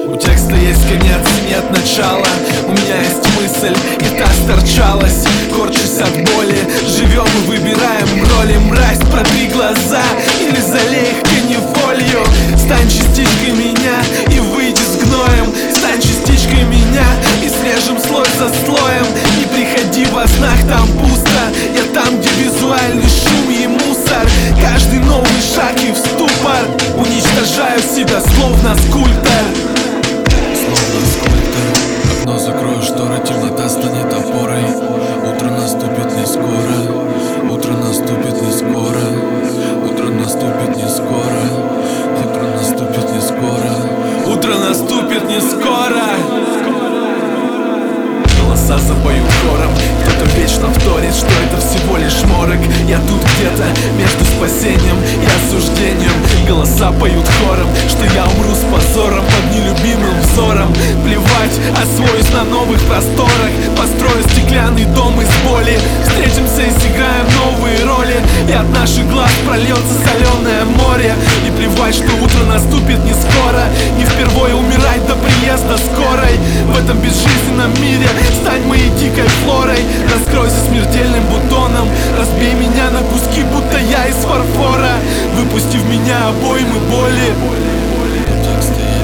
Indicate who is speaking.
Speaker 1: У текста есть конец, нет начала. У меня есть мысль, и та сторчалась. Корчусь от боли, живем и выбираем роли. Мразь, протри глаза или залей их канифолью. Стань частичкой меня и выйди с гноем. Стань частичкой меня и срежем слой за слоем. Не приходи во снах, там пусто. Я там, где визуальный шум и мусор. Каждый новый шаг и в ступор. Уничтожаю себя, словно скульптор.
Speaker 2: Словно скульптор. Окно закрою, шторы, темнота станет опорой. Утро наступит не скоро. Утро наступит не скоро. Утро наступит не скоро. Утро наступит не скоро.
Speaker 1: Утро наступит не скоро. Голоса запоют хором. Кто-то вечно вторит, что это всего лишь морок. Я тут где-то между спасением и осуждением. Голоса поют хором, что я умру с позором под нелюбимым взором. Плевать, освоюсь на новых просторах. Построю стеклянный дом из боли. Встретимся и сыграем новые роли. И от наших глаз прольется соленое море. И плевать, что утро наступит не скоро. Не впервые умирать до приезда скорой. В этом безжизненном мире стань моей дикой флорой. Раскройся смертельным бутоном. Разбей меня на куски, будто я из фарфора. Выпусти в меня обоймы боли.
Speaker 2: У текста